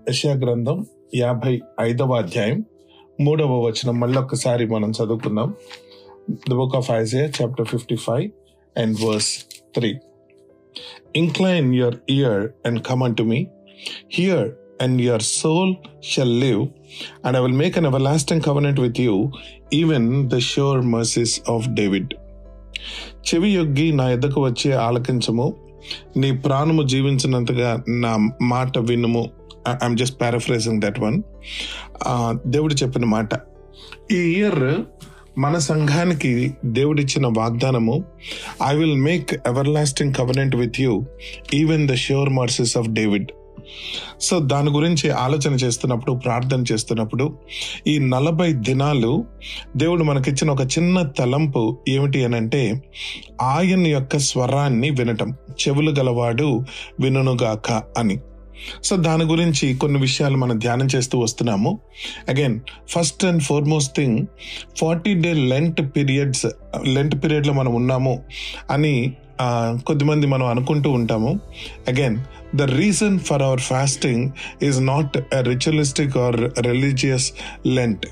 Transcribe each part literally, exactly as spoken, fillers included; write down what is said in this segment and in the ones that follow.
యెషయా గ్రంథం యాభై ఐదవ అధ్యాయం మూడవ వచనం మళ్ళొక్కసారి మనం చదువుకుందాం. The book of Isaiah chapter fifty five and verse three. Incline your ear and come unto me, hear and your soul shall live, and I will make an everlasting covenant with you, even the sure mercies of David. చెవి యొగ్గి నా ఎద్దకు వచ్చి ఆలకించము, నీ ప్రాణము జీవించినంతగా నా మాట వినుము. I'm just paraphrasing that one. దేవుడు చెప్పిన మాట. ఈ ఇయర్ మన సంఘానికి దేవుడిచ్చిన వాగ్దానము, I will make everlasting covenant with you, even the sure mercies of David. So దాని గురించి ఆలోచన చేస్తున్నప్పుడు, ప్రార్థన చేస్తున్నప్పుడు ఈ నలభై దినాలు దేవుడు మనకిచ్చిన ఒక చిన్న తలంపు ఏమిటి అని అంటే, ఆయన యొక్క స్వరాన్ని వినటం. చెవులు గలవాడు వినుగాక అని. సో దాని గురించి కొన్ని విషయాలు మనం ధ్యానం చేస్తూ వస్తున్నాము. Again first and foremost thing, forty day lent periods lent పీరియడ్లో మనం ఉన్నాము అని కొద్దిమంది మనం అనుకుంటూ ఉంటాము. Again the reason for our fasting is not a ritualistic or religious lent.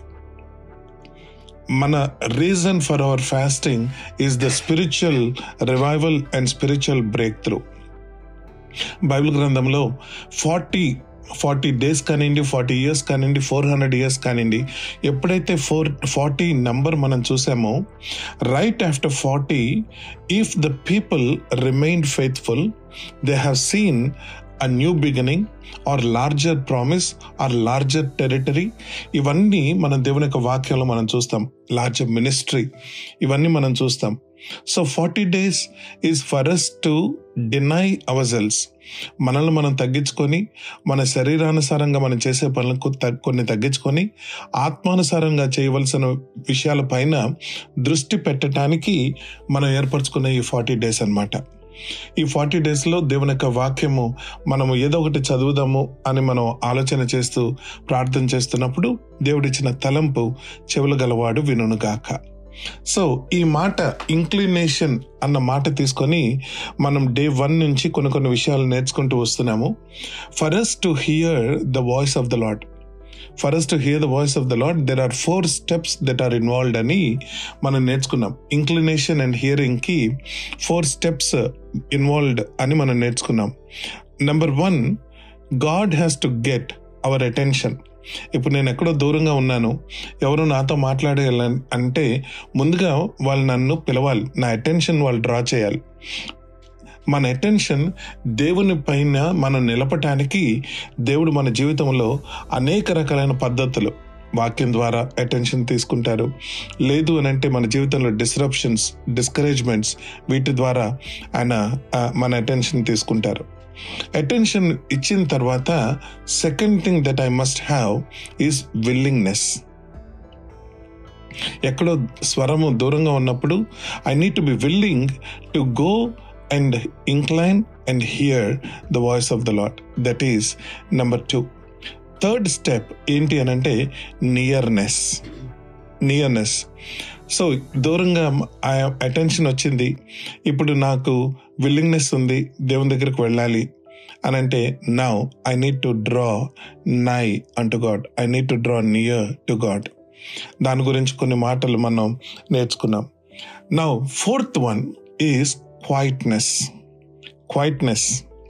మన reason for our fasting is the spiritual revival and spiritual breakthrough. Bible గ్రంథంలో ఫార్టీ ఫార్టీ డేస్ కానివ్వండి, ఫార్టీ ఇయర్స్ కానివ్వండి, four hundred years కానివ్వండి, ఎప్పుడైతే four forty number మనం చూసామో, right after forty, if the people remain faithful, they have seen a new beginning or larger promise or larger territory. ఇవన్నీ మనం దేవుని యొక్క వాక్యంలో మనం చూస్తాం. లార్జర్ మినిస్ట్రీ, ఇవన్నీ మనం చూస్తాం. So forty days is for us to deny our selves. మనల్ని మనం తగ్గించుకొని, మన శరీరానుసారంగా మనం చేసే పనులకు కొన్ని తగ్గించుకొని, ఆత్మానుసారంగా చేయవలసిన విషయాల పైన దృష్టి పెట్టడానికి మనం ఏర్పరచుకున్న ఈ ఫార్టీ డేస్ అన్నమాట. ఈ ఫార్టీ డేస్లో దేవుని యొక్క వాక్యము మనము ఏదో ఒకటి చదువుదాము అని మనం ఆలోచన చేస్తూ ప్రార్థన చేస్తున్నప్పుడు దేవుడిచ్చిన తలంపు, చెవులు గలవాడు వినుగాక. సో ఈ మాట ఇంక్లినేషన్ అన్న మాట తీసుకొని మనం డే వన్ నుంచి కొన్ని కొన్ని విషయాలు నేర్చుకుంటూ వస్తున్నాము. For us to hear the voice of the Lord, for us to hear the voice of the Lord there are four steps that are involved అని మనం నేర్చుకున్నాం. ఇంక్లినేషన్ అండ్ హియరింగ్ కి ఫోర్ స్టెప్స్ ఇన్వాల్వ్డ్ అని మనం నేర్చుకున్నాం. Number one, God has to get our attention. ఇప్పుడు నేను ఎక్కడో దూరంగా ఉన్నాను, ఎవరు నాతో మాట్లాడాలి అంటే ముందుగా వాళ్ళు నన్ను పిలవాలి, నా అటెన్షన్ వాళ్ళు డ్రా చేయాలి. మన అటెన్షన్ దేవుని పైన మనం నిలపటానికి దేవుడు మన జీవితంలో అనేక రకాలైన పద్ధతులు, వాక్యం ద్వారా అటెన్షన్ తీసుకుంటారు. లేదు అని అంటే మన జీవితంలో డిస్రప్షన్స్, డిస్కరేజ్మెంట్స్, వీటి ద్వారా ఆయన మన అటెన్షన్ తీసుకుంటారు. అటెన్షన్ ఇచ్చిన తర్వాత second thing that I must have is willingness. ఎక్కడో స్వరము దూరంగా ఉన్నప్పుడు I need to be willing to go and incline and hear the voice of the Lord. That is number two. Third step ఏంటి అని అంటే nearness. Nearness so దూరంగా attention వచ్చింది, ఇప్పుడు నాకు విల్లింగ్నెస్ ఉంది దేవుని దగ్గరికి వెళ్ళాలి అని అంటే, now I need to draw nigh unto God, I need to draw near to God. దాని గురించి కొన్ని మాటలు మనం నేర్చుకున్నాం. Now fourth one is quietness. Quietness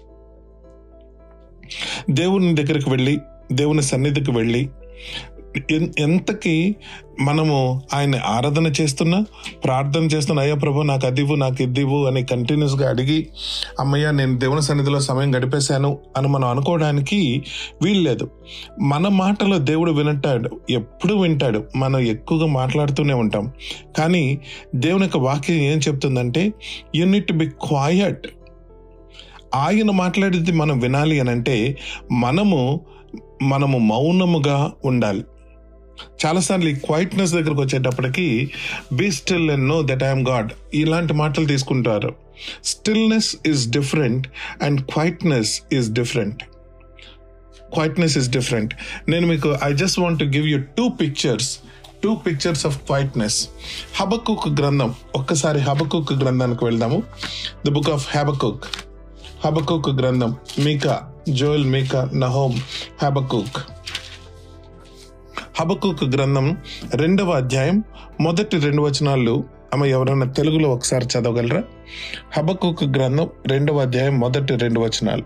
దేవుని దగ్గరికి వెళ్ళి, దేవుని సన్నిధికి వెళ్ళి, ఎంతకి మనము ఆయన ఆరాధన చేస్తున్నా, ప్రార్థన చేస్తున్నా, అయ్యా ప్రభు నాకు అదివ్వు, నాకు ఇదివ్వు అని కంటిన్యూస్గా అడిగి, అమ్మయ్య నేను దేవుని సన్నిధిలో సమయం గడిపేశాను అని మనం అనుకోవడానికి వీల్లేదు. మన మాటలో దేవుడు వింటాడు, ఎప్పుడు వింటాడు. మనం ఎక్కువగా మాట్లాడుతూనే ఉంటాం, కానీ దేవుని యొక్క వాక్యం ఏం చెప్తుందంటే, you need to be quiet. ఆయన మాట్లాడేది మనం వినాలి అని అంటే మనము మనము మౌనముగా ఉండాలి. చాలాసార్లు ఈ క్వైట్నెస్ దగ్గరకు వచ్చేటప్పటికి be still and know that I'm God, ఇలాంటి మాటలు తీసుకుంటారు. Stillness is different and quietness is different. Quietness is different. నేను మీకు I just want to give you two pictures two pictures of quietness. Habakkuk గ్రంథం, ఒక్కసారి Habakkuk గ్రంథానికి వెళ్దాము. The book of Habakkuk. Habakkuk గ్రంథం, మీకా జోయల్, మీకా, నహోమ్, హబక్కూక్. హబక్కూక్ గ్రంథం రెండవ అధ్యాయం మొదటి రెండు వచనాలు ఆమె ఎవరైనా తెలుగులో ఒకసారి చదవగలరా? హబక్కూక్ గ్రంథం రెండవ అధ్యాయం మొదటి రెండు వచనాలు.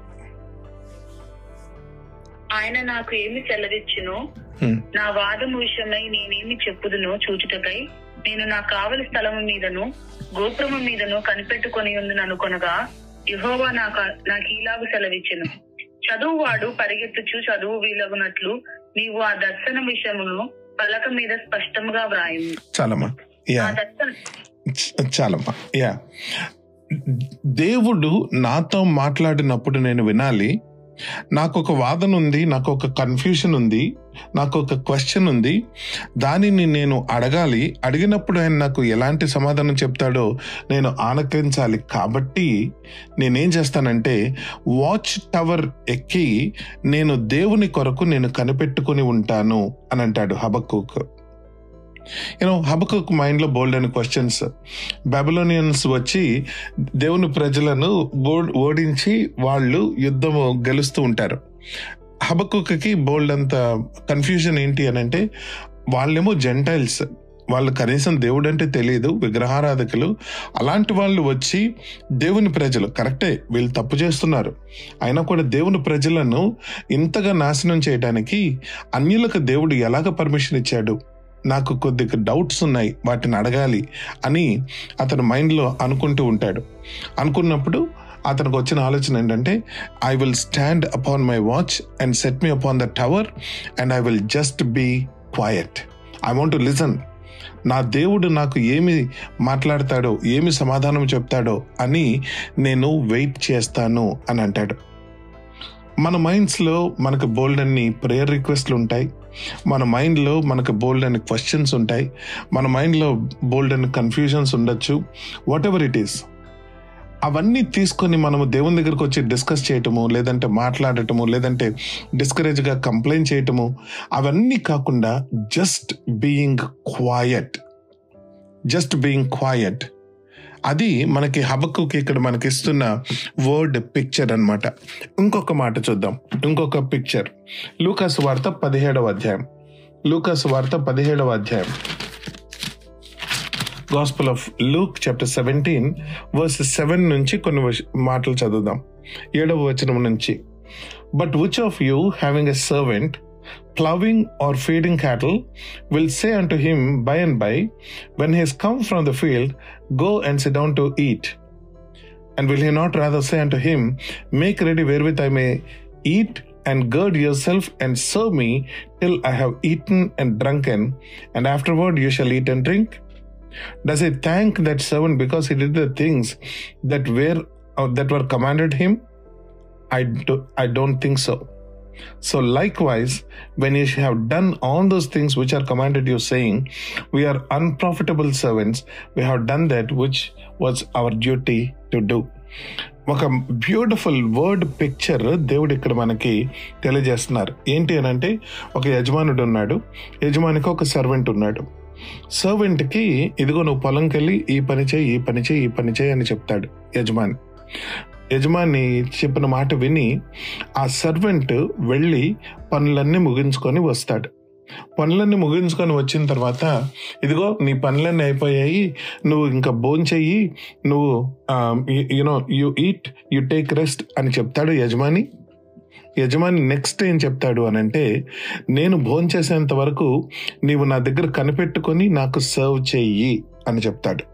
ఆయన నాకు ఏమి సెలవిచ్చును, నా వాదము విషయమై నేనేమి చెప్పుదునో చూచుటకై నేను నా కావలి స్థలము మీదను గోపురము మీదను కనిపెట్టుకొని ఉందుననుకొనగా యెహోవా నాకు నాకు ఈలాగు సెలవిచ్చెను, చదువువాడు పరిగెత్తుచు చదువు వీలగునట్లు నీవు ఆ దర్శన విషయమును పలక మీద స్పష్టంగా వ్రాయము. చాలమ్మా యా చాలమ్మా యా దేవుడు నాతో మాట్లాడినప్పుడు నేను వినాలి. నాకు ఒక వాదన ఉంది, నాకు ఒక కన్ఫ్యూషన్ ఉంది, నాకు ఒక క్వశ్చన్ ఉంది, దానిని నేను అడగాలి. అడిగినప్పుడు ఆయన నాకు ఎలాంటి సమాధానం చెప్తాడో నేను ఆనకరించాలి. కాబట్టి నేనేం చేస్తానంటే వాచ్ టవర్ ఎక్కి నేను దేవుని కొరకు నేను కనిపెట్టుకుని ఉంటాను అని అంటాడు హబక్కూక్. యూనో హబక్కూక్ మైండ్ లో బోల్డ్ అని క్వశ్చన్స్. బాబిలోనియన్స్ వచ్చి దేవుని ప్రజలను ఓడించి వాళ్ళు యుద్ధము గెలుస్తూ ఉంటారు. హబక్కూక్కి బోల్డ్ అంత కన్ఫ్యూజన్ ఏంటి అని అంటే, వాళ్ళేమో జెంటైల్స్, వాళ్ళు కనీసం దేవుడు అంటే తెలియదు, విగ్రహారాధకులు. అలాంటి వాళ్ళు వచ్చి దేవుని ప్రజలు కరెక్టే, వీళ్ళు తప్పు చేస్తున్నారు, అయినా కూడా దేవుని ప్రజలను ఇంతగా నాశనం చేయడానికి అన్యులకు దేవుడు ఎలాగ పర్మిషన్ ఇచ్చాడు, నాకు కొద్దిగా డౌట్స్ ఉన్నాయి, వాటిని అడగాలి అని అతను మైండ్లో అనుకుంటూ ఉంటాడు. అనుకున్నప్పుడు అతనికి వచ్చిన ఆలోచన ఏంటంటే, I will stand upon my watch and set me upon the tower and I will just be quiet. I want to listen. నా దేవుడు నాకు ఏమి మాట్లాడతాడో, ఏమి సమాధానం చెప్తాడో అని నేను వెయిట్ చేస్తాను అని అంటాడు. మన మైండ్స్లో మనకు బోల్డ్ అన్ని ప్రేయర్ రిక్వెస్ట్లు ఉంటాయి, మన మైండ్లో మనకు బోల్డ్ అని క్వశ్చన్స్ ఉంటాయి, మన మైండ్లో బోల్డ్ అని కన్ఫ్యూజన్స్ ఉండొచ్చు, వాట్ ఎవర్ ఇట్ ఈస్. అవన్నీ తీసుకొని మనము దేవుని దగ్గరకు వచ్చి డిస్కస్ చేయటము, లేదంటే మాట్లాడటము, లేదంటే డిస్కరేజ్గా కంప్లైంట్ చేయటము, అవన్నీ కాకుండా just being quiet, just being quiet, అది మనకి హబక్కూక్ ఇక్కడ మనకి ఇస్తున్న వర్డ్ పిక్చర్ అన్నమాట. ఇంకొక మాట చూద్దాం, ఇంకొక పిక్చర్. లూకాసు వార్త పదిహేడవ అధ్యాయం, లూకాసు వార్త పదిహేడవ అధ్యాయం, gospel of Luke chapter seventeen verse seven నుంచి కొన్ని మాటలు చదువుదాం. ఏడవ వచనం నుంచి. But which of you having a servant plowing or feeding cattle will say unto him by and by, when he is come from the field, go and sit down to eat? And will he not rather say unto him, make ready wherewith I may eat, and gird yourself and serve me till I have eaten and drunken, and afterward you shall eat and drink? Does he thank that servant because he did the things that were uh, that were commanded him? I do, I don't think so. So likewise, when you have done all those things which are commanded you, saying, we are unprofitable servants, we have done that which was our duty to do. ఒక beautiful word picture దేవుడు ఇక్కడ మనకి తెలియజేస్తున్నారు. ఏంటి అని అంటే, ఒక యజమానుడు ఉన్నాడు, యజమానికి ఒక సర్వెంట్ ఉన్నాడు. సర్వెంట్కి ఇదిగో నువ్వు పొలంకి వెళ్ళి ఈ పని చేయి, ఈ పని చేయి, ఈ పని చేయి అని చెప్తాడు యజమాని. యజమాని చెప్పిన మాట విని ఆ సర్వెంట్ వెళ్ళి పనులన్నీ ముగించుకొని వస్తాడు. పనులన్నీ ముగించుకొని వచ్చిన తర్వాత, ఇదిగో నీ పనులన్నీ అయిపోయాయి, నువ్వు ఇంకా భోంచెయ్యి, నువ్వు you know you eat, you take rest అని చెప్తాడు యజమాని. యజమాని నెక్స్ట్ ఏం చెప్తాడు అని అంటే, నేను భోంచేసేంత వరకు నీవు నా దగ్గర కనిపెట్టుకొని నాకు సర్వ్ చెయ్యి అని చెప్తాడు.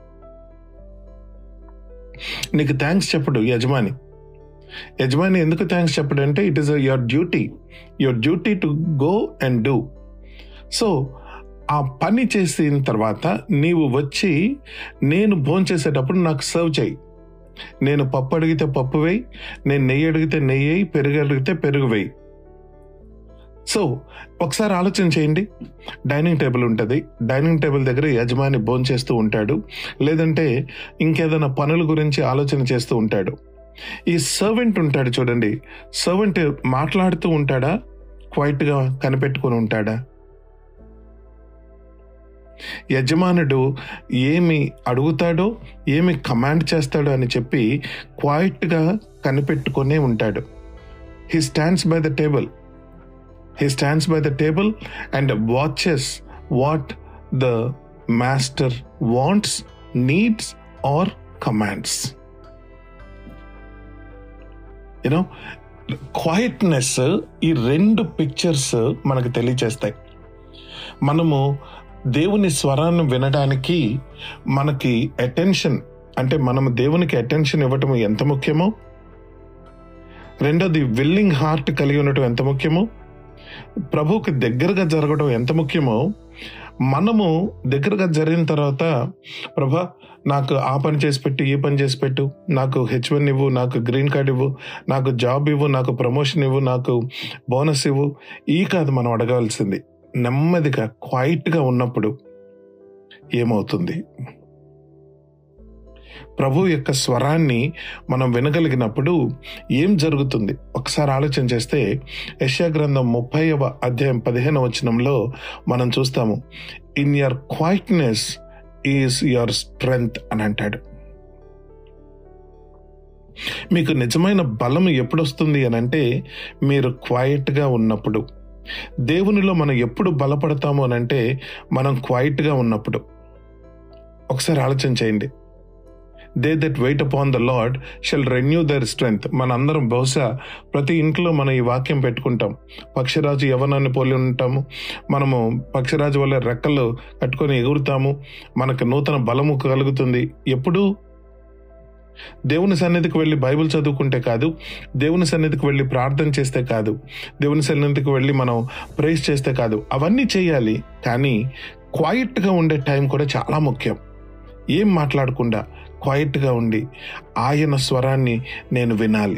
నీకు థ్యాంక్స్ చెప్పడు యజమాని. యజమాని ఎందుకు థ్యాంక్స్ చెప్పడు అంటే, it is your duty, your duty to go and do. So ఆ పని చేసిన తర్వాత నీవు వచ్చి నేను భోంచేసేటప్పుడు నాకు సర్వ్ చేయి. నేను పప్పు అడిగితే పప్పు వేయి, నేను నెయ్యి అడిగితే నెయ్యి వేయి, పెరుగు అడిగితే పెరుగు వేయి. సో ఒకసారి ఆలోచన చేయండి. డైనింగ్ టేబుల్ ఉంటుంది, డైనింగ్ టేబుల్ దగ్గర యజమాని భోంచేస్తూ ఉంటాడు, లేదంటే ఇంకేదైనా పనుల గురించి ఆలోచన చేస్తూ ఉంటాడు. ఈ సర్వెంట్ ఉంటాడు చూడండి, సర్వెంట్ మాట్లాడుతూ ఉంటాడా, క్వైట్గా కనిపెట్టుకుని ఉంటాడా? యజమానుడు ఏమి అడుగుతాడో, ఏమి కమాండ్ చేస్తాడో అని చెప్పి క్వైట్గా కనిపెట్టుకునే ఉంటాడు. He stands by the table. He stands by the table and watches what the master wants, needs or commands. You know, quietness ఈ రెండు పిక్చర్స్ మనకు తెలియజేస్తాయి. మనము దేవుని స్వరాన్ని వినడానికి మనకి అటెన్షన్, అంటే మనము దేవునికి అటెన్షన్ ఇవ్వటం ఎంత ముఖ్యమో, రెండోది విల్లింగ్ హార్ట్ కలిగి ఉండటం ఎంత ముఖ్యమో, ప్రభువుకి దగ్గరగా జరగడం ఎంత ముఖ్యమో, మనము దగ్గరగా జరిగిన తర్వాత ప్రభా నాకు ఆ పని చేసి పెట్టు, ఈ పని చేసి పెట్టు, నాకు హెచ్ వన్ ఇవ్వు, నాకు గ్రీన్ కార్డ్ ఇవ్వు, నాకు జాబ్ ఇవ్వు, నాకు ప్రమోషన్ ఇవ్వు, నాకు బోనస్ ఇవ్వు, ఈ కాదు మనం అడగాల్సింది. నెమ్మదిగా క్వైట్గా ఉన్నప్పుడు ఏమవుతుంది? ప్రభు యొక్క స్వరాన్ని మనం వినగలిగినప్పుడు ఏం జరుగుతుంది? ఒకసారి ఆలోచన చేస్తే యెషయా గ్రంథం ముప్పైవ అధ్యాయం పదిహేనవ వచనంలో మనం చూస్తాము, in your quietness is your strength అని అంటాడు. మీకు నిజమైన బలం ఎప్పుడు వస్తుంది అని అంటే మీరు క్వైట్గా ఉన్నప్పుడు. దేవునిలో మనం ఎప్పుడు బలపడతాము అని అంటే మనం క్వైట్గా ఉన్నప్పుడు. ఒకసారి ఆలోచన చేయండి. They that wait upon the Lord shall renew their strength. మన అందరం బహుశా ప్రతి ఇంట్లో మనం ఈ వాక్యం పెట్టుకుంటాం. పక్షిరాజు యవ్వనాన్ని పోలి ఉంటాము, మనము పక్షిరాజు వల్ల రెక్కలు కట్టుకొని ఎగురుతాము, మనకు నూతన బలము కలుగుతుంది. ఎప్పుడు? దేవుని సన్నిధికి వెళ్ళి బైబిల్ చదువుకుంటే కాదు, దేవుని సన్నిధికి వెళ్ళి ప్రార్థన చేస్తే కాదు, దేవుని సన్నిధికి వెళ్ళి మనం ప్రేస్ చేస్తే కాదు. అవన్నీ చేయాలి, కానీ క్వైట్గా ఉండే టైం కూడా చాలా ముఖ్యం. ఏం మాట్లాడకుండా క్వైట్గా ఉండి ఆయన స్వరాన్ని నేను వినాలి.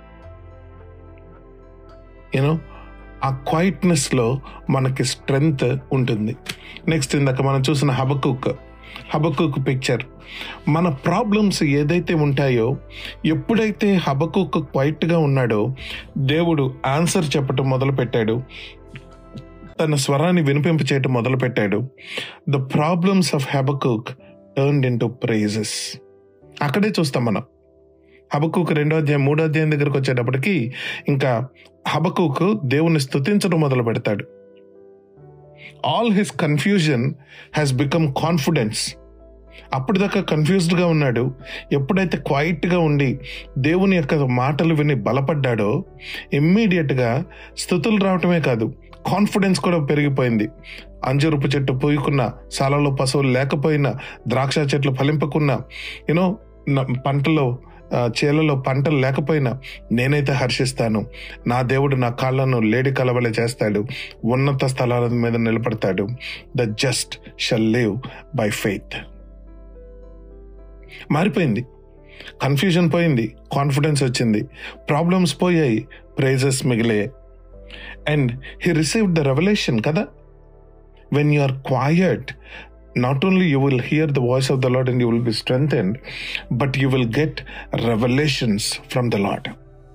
యూనో, ఆ క్వైట్నెస్లో మనకి స్ట్రెంగ్త్ ఉంటుంది. నెక్స్ట్ ఇందాక మనం చూసిన హబక్కుక్ హబక్కుక్ పిక్చర్. మన ప్రాబ్లమ్స్ ఏదైతే ఉంటాయో, ఎప్పుడైతే హబక్కుక్ క్వైట్గా ఉన్నాడో దేవుడు ఆన్సర్ చెప్పటం మొదలుపెట్టాడు, తన స్వరాన్ని వినిపింప చేయటం మొదలుపెట్టాడు. The problems of Habakkuk turned into praises. అక్కడే చూస్తాం మనం. హబక్కుక్ రెండో అధ్యాయం మూడో అధ్యాయం దగ్గరకు వచ్చేటప్పటికి ఇంకా హబక్కుక్ దేవుని స్తుతించడం మొదలు పెడతాడు. All his confusion has become confidence. అప్పటిదాకా కన్ఫ్యూజ్డ్గా ఉన్నాడు. ఎప్పుడైతే క్వైట్గా ఉండి దేవుని యొక్క మాటలు విని బలపడ్డాడో, ఇమ్మీడియట్గా స్తుతులు రావటమే కాదు, కాన్ఫిడెన్స్ కూడా పెరిగిపోయింది. అంజూరపు చెట్టు పూయకున్నా, సాలలో పశువులు లేకపోయినా, ద్రాక్ష చెట్లు ఫలింపకున్నా, యూనో పంటలో చేలలో పంటలు లేకపోయినా నేనైతే హర్షిస్తాను. నా దేవుడు నా కాళ్ళను లేడి కలవలే చేస్తాడు, ఉన్నత స్థలాల మీద నిలబడతాడు. The just shall live by faith. మారిపోయింది. కన్ఫ్యూజన్ పోయింది, కాన్ఫిడెన్స్ వచ్చింది, ప్రాబ్లమ్స్ పోయాయి, ప్రైజెస్ మిగిలాయి. And he received the revolution కదా. When you are quiet, not only you will hear the voice of the Lord and you will be strengthened, but you will get revelations from the Lord.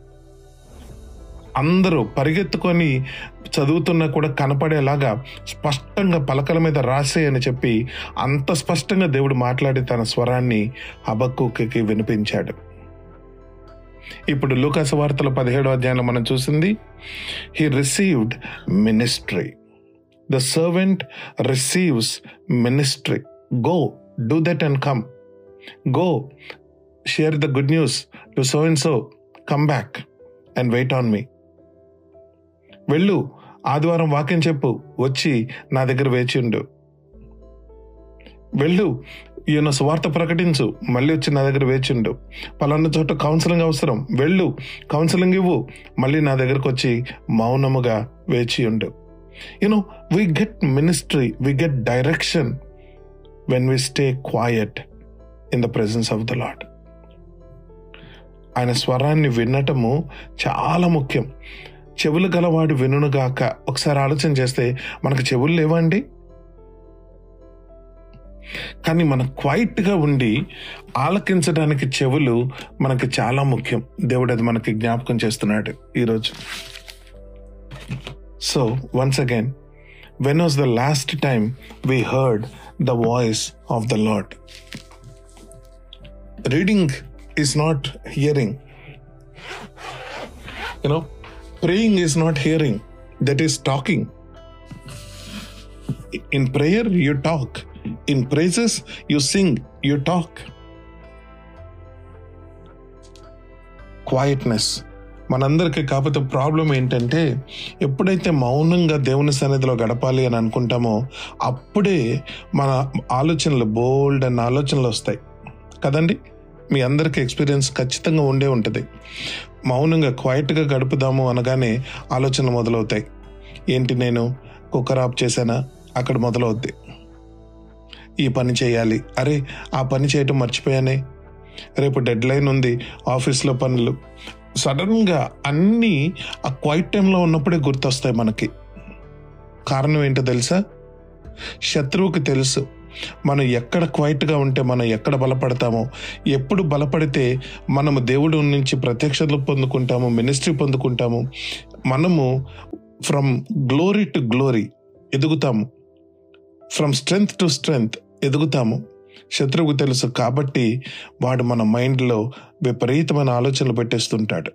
అందరూ పరిగెత్తుకొని చదువుతున్నా కూడా కనపడేలాగా స్పష్టంగా పలకల మీద రాసే అని చెప్పి అంత స్పష్టంగా దేవుడు మాట్లాడి తన స్వరాన్ని హబక్కుకి వినిపించాడు. ఇప్పుడు లూకాసు వార్తల పదిహేడో అధ్యాయంలో మనం చూసింది, he received ministry. The servant receives ministry. Go, do that and come. Go, share the good news to so and so. Come back and wait on me. వెళ్ళు, ఆదివారం వాక్యం చెప్పు, వచ్చి నా దగ్గర వేచి ఉండు. వెళ్ళు, ఈయన సువార్త ప్రకటించు, మళ్ళీ వచ్చి నా దగ్గర వేచి ఉండు. పలానా చోట కౌన్సిలింగ్ అవసరం, వెళ్ళు, కౌన్సిలింగ్ ఇవ్వు, మళ్ళీ నా దగ్గరకు వచ్చి మౌనముగా వేచి ఉండు. You know, we get ministry, we get direction when we stay quiet in the presence of the Lord. ఆయన స్వరాన్ని వినటము చాలా ముఖ్యం. చెవులు గలవాడు వినుగాక. ఒకసారి ఆలోచన చేస్తే మనకు చెవులు లేవండి, కానీ మనం క్వైట్గా ఉండి ఆలకించడానికి చెవులు మనకి చాలా ముఖ్యం. దేవుడు అది మనకి జ్ఞాపకం చేస్తున్నాడు ఈరోజు. So, once again, when was the last time we heard the voice of the Lord? Reading is not hearing. You know, Praying is not hearing, that is talking. In prayer, you talk. In praises, you sing, you talk. Quietness. మనందరికీ కాకపోతే problem ఏంటంటే, ఎప్పుడైతే మౌనంగా దేవుని సన్నిధిలో గడపాలి అని అనుకుంటామో అప్పుడే మన ఆలోచనలు బోల్డ్ అన్న ఆలోచనలు వస్తాయి కదండి. మీ అందరికీ ఎక్స్పీరియన్స్ ఖచ్చితంగా ఉండే ఉంటుంది. మౌనంగా క్వైట్గా గడుపుదాము అనగానే ఆలోచనలు మొదలవుతాయి. ఏంటి, నేను కుక్కర్ ఆఫ్ చేశానా, అక్కడ మొదలవుద్ది. ఈ పని చేయాలి, అరే ఆ పని చేయటం మర్చిపోయానే, రేపు డెడ్ లైన్ ఉంది, ఆఫీస్లో పనులు. సడన్గా అన్నీ ఆ క్వైట్ టైంలో ఉన్నప్పుడే గుర్తొస్తాయి మనకి. కారణం ఏంటో తెలుసా? శత్రువుకి తెలుసు మనం ఎక్కడ క్వైట్గా ఉంటే మనం ఎక్కడ బలపడతామో, ఎప్పుడు బలపడితే మనము దేవుడి నుంచి ప్రత్యక్షతలు పొందుకుంటాము, మినిస్ట్రీ పొందుకుంటాము, మనము ఫ్రమ్ గ్లోరీ టు గ్లోరీ ఎదుగుతాము, ఫ్రమ్ స్ట్రెంగ్త్ టు స్ట్రెంగ్త్ ఎదుగుతాము. శత్రువుకు తెలుసు కాబట్టి వాడు మన మైండ్లో విపరీతమైన ఆలోచనలు పెట్టేస్తుంటాడు.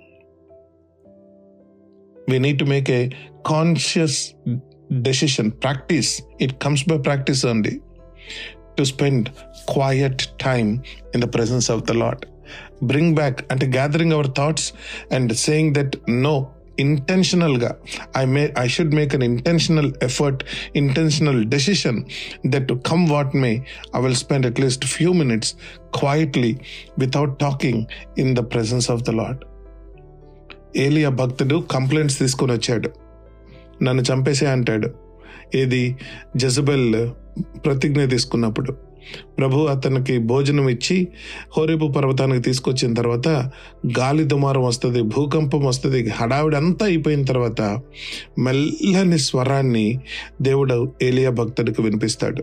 We need to make a conscious decision, practice. It comes by practice only. To spend quiet time in the presence of the Lord. Bring back, and gathering our thoughts and saying that no, intentional ga I may I should make an intentional effort, intentional decision that to come what may, I will spend at least few minutes quietly without talking in the presence of the Lord. ఏలియా భక్తుడు complaints తీసుకొని వచ్చాడు, నన్ను చంపేసే అంటాడు. ఏది, Jezebel ప్రతిజ్ఞ తీసుకున్నప్పుడు ప్రభు అతనికి భోజనం ఇచ్చి హోరేబు పర్వతానికి తీసుకొచ్చిన తర్వాత గాలి దుమారం వస్తుంది, భూకంపం వస్తుంది, హడావిడి అంతా అయిపోయిన తర్వాత మెల్లని స్వరాన్ని దేవుడు ఏలియా భక్తుడికి వినిపిస్తాడు.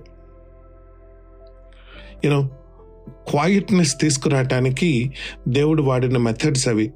యూనో, క్వైట్నెస్ తీసుకురావటానికి దేవుడు వాడిన మెథడ్స్ అవి.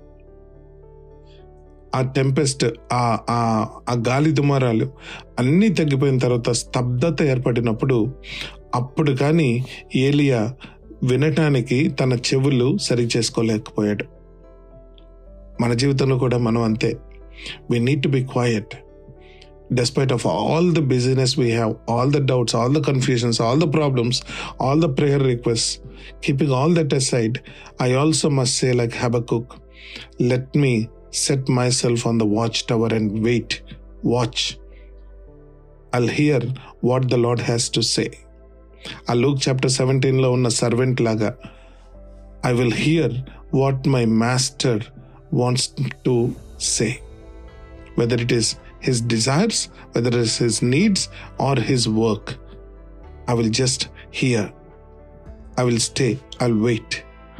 ఆ టెంపెస్ట్, ఆ గాలి దుమారాలు అన్నీ తగ్గిపోయిన తర్వాత స్తబ్దత ఏర్పడినప్పుడు అప్పుడు కానీ ఏలియా వినటానికి తన చెవులు సరి చేసుకోలేకపోయాడు. మన జీవితంలో కూడా మనం అంతే. We need to be quiet. Despite of all the busyness we have, all the doubts, all the confusions, all the problems, all the prayer requests, keeping all that aside, I also must say like Habakkuk, let me set myself on the watchtower and wait, watch. I'll hear what the Lord has to say. ఆ Luke chapter seventeen లో ఉన్న servant లాగా I will hear what my master wants to say, whether it is his desires, whether it is his needs or his work. I will just hear, I will stay, I will wait.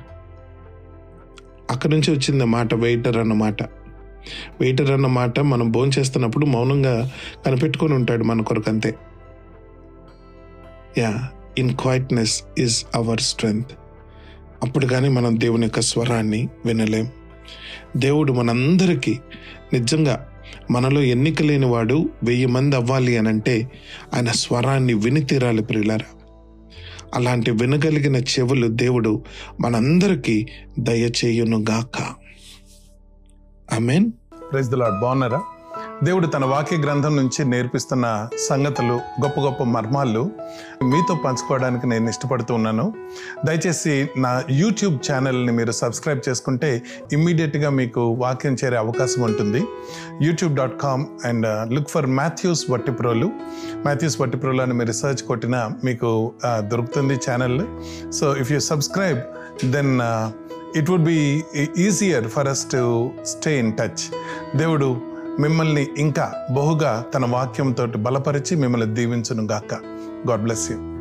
అక్కడి నుంచి వచ్చింది మాట waiter అన్నమాట. Waiter అన్నమాట మనం భోజనం చేస్తున్నప్పుడు మౌనంగా కనిపెట్టుకొని ఉంటాడు మన కొరకు, అంతే. Yeah, in quietness is our strength. అప్పుడు కానీ మనం దేవుని యొక్క స్వరాన్ని వినలేం. దేవుడు మనందరికీ నిజంగా మనలో ఎన్నిక లేని వాడు వెయ్యి మంది అవ్వాలి అని అంటే ఆయన స్వరాన్ని విని తీరాలి ప్రియులారా. అలాంటి వినగలిగిన చెవులు దేవుడు మనందరికీ దయచేయునుగాక. ఆమేన్. Praise the Lord. బాగున్నారా? దేవుడు తన వాక్య గ్రంథం నుంచి నేర్పిస్తున్న సంగతులు, గొప్ప గొప్ప మర్మాలు మీతో పంచుకోవడానికి నేను ఇష్టపడుతూ ఉన్నాను. దయచేసి నా యూట్యూబ్ ఛానల్ని మీరు సబ్స్క్రైబ్ చేసుకుంటే ఇమ్మీడియట్గా మీకు వాక్యం చేరే అవకాశం ఉంటుంది. YouTube dot com and look for Mathews Vattiprolu. Mathews Vattiprolu అని మీరు రిసర్చ్ కొట్టినా మీకు దొరుకుతుంది channel. So if you subscribe then it would be easier for us to stay in touch. దేవుడు మిమ్మల్ని ఇంకా బహుగా తన వాక్యంతో బలపరిచి మిమ్మల్ని దీవించును గాక. God bless you.